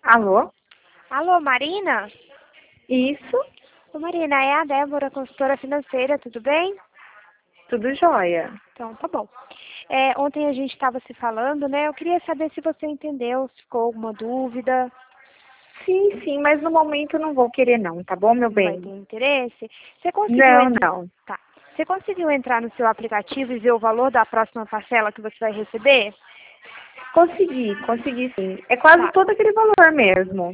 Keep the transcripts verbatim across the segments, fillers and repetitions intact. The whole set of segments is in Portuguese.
Alô? Alô, Marina? Isso, Ô, Marina, é a Débora, consultora financeira, tudo bem? tudo jóia. Então, tá bom. É, ontem a gente estava se falando, né? Eu queria saber se você entendeu, se ficou alguma dúvida, Sim, sim, mas no momento eu não vou querer não, tá bom, meu não vai ter bem? interesse. Você conseguiu Não, entrar? não. Tá. Você conseguiu entrar no seu aplicativo e ver o valor da próxima parcela que você vai receber? Consegui, consegui sim. É quase Tá. todo aquele valor mesmo,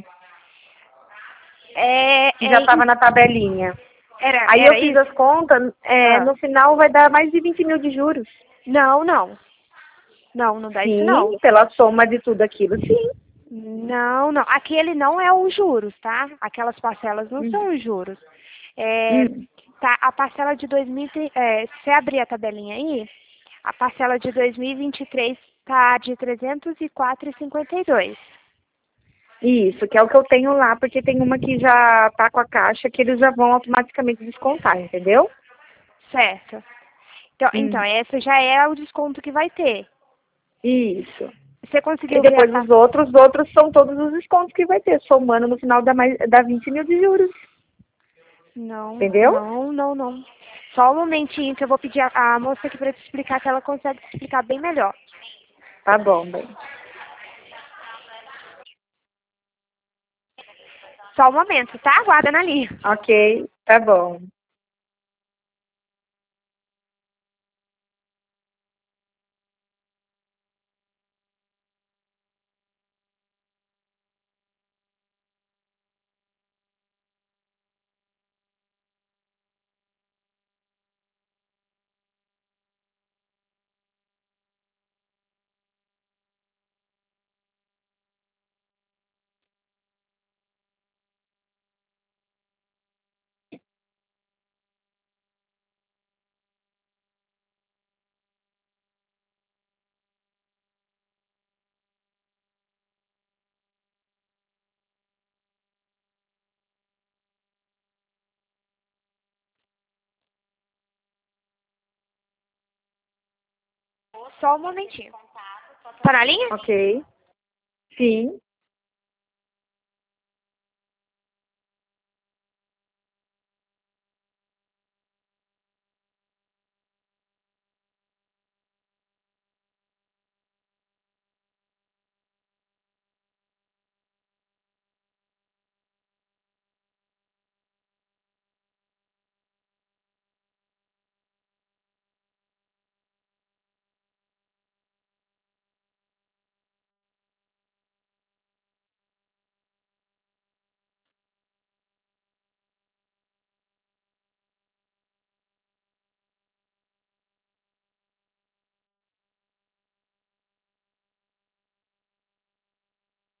É, que já é, estava na tabelinha. era, Aí eu era fiz isso? as contas, é, Ah. no final vai dar mais de vinte mil de juros. Não, não. Não, não dá isso Sim, não. pela soma de tudo aquilo, sim. Não, não. Aquele não é os juros, tá? Aquelas parcelas não Hum, são os juros. É, hum. tá, a parcela de dois mil, e trinta, é, se você abrir a tabelinha aí, a parcela de dois mil e vinte e três tá de trezentos e quatro vírgula cinquenta e dois. Isso, que é o que eu tenho lá, porque tem uma que já tá com a caixa, que eles já vão automaticamente descontar, entendeu? Certo. Então, então, Hum. essa já é o desconto que vai ter. Isso. Você E conseguiu ver a depois os parcela? outros, os outros são todos os descontos que vai ter, somando no final dá, mais, dá vinte mil de juros, Não, entendeu? não, não, não. Só um momentinho que eu vou pedir a, a moça aqui para te explicar, que ela consegue te explicar bem melhor. Tá bom, bem. Só um momento, tá? Aguarda na linha. Ok, tá bom. Só um momentinho. Tá na linha? Ok. Sim.